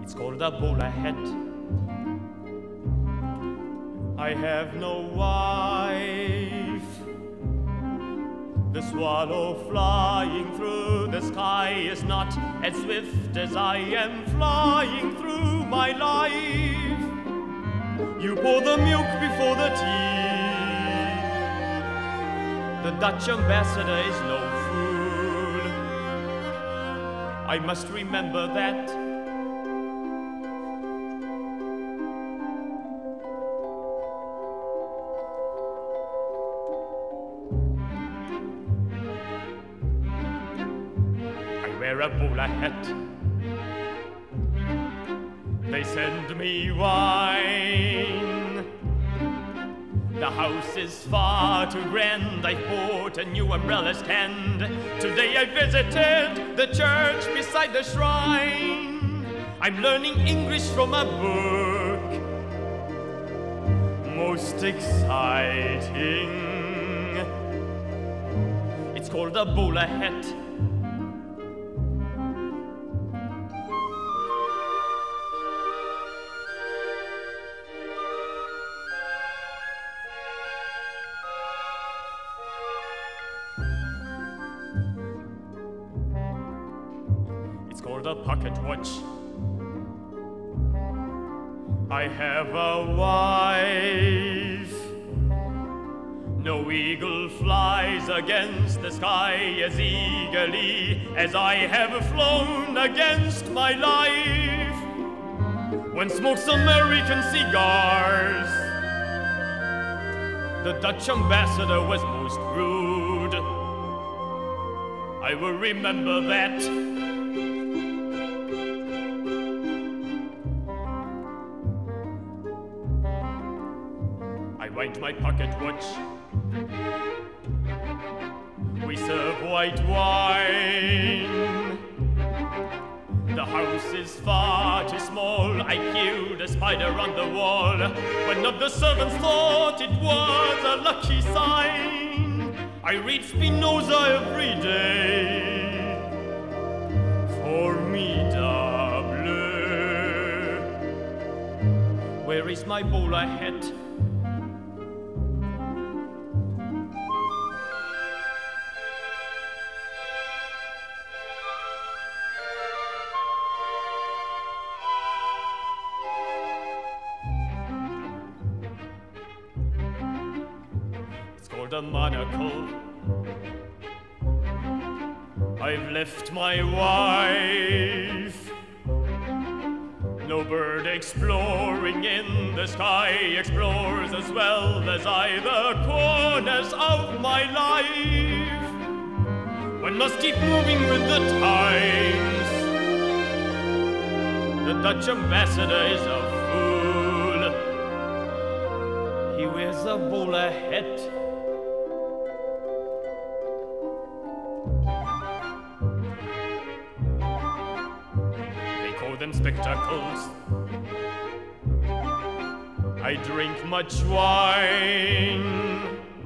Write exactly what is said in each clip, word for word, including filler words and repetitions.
It's called a bowler hat. I have no wife. The swallow flying through the sky is not as swift as I am flying through my life. You pour the milk before the tea. The Dutch ambassador is no fool. I must remember that. Wear a bowler hat. They send me wine. The house is far too grand. I bought a new umbrella stand. Today I visited the church beside the shrine. I'm learning English from a book. Most exciting. It's called a bowler hat. It's called a pocket watch. I have a wife. No eagle flies against the sky as eagerly as I have flown against my life. When smokes American cigars, the Dutch ambassador was most rude. I will remember that. I wind my pocket watch. We serve white wine. The house is far too small. I killed a spider on the wall. One of the servants thought it was a lucky sign. I read Spinoza every day. Formidable. Where is my bowler hat? Called a monocle. I've left my wife. No bird exploring in the sky explores as well as I the corners of my life. One must keep moving with the times. The Dutch ambassador is a fool. He wears a bowler hat. Them spectacles. I drink much wine.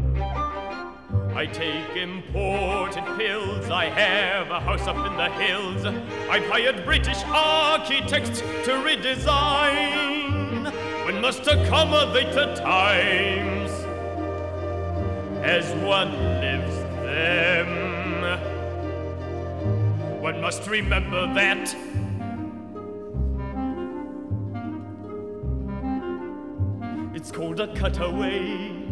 I take imported pills. I have a house up in the hills. I've hired British architects to redesign. One must accommodate the times as one lives them. One must remember that. It's called a cutaway.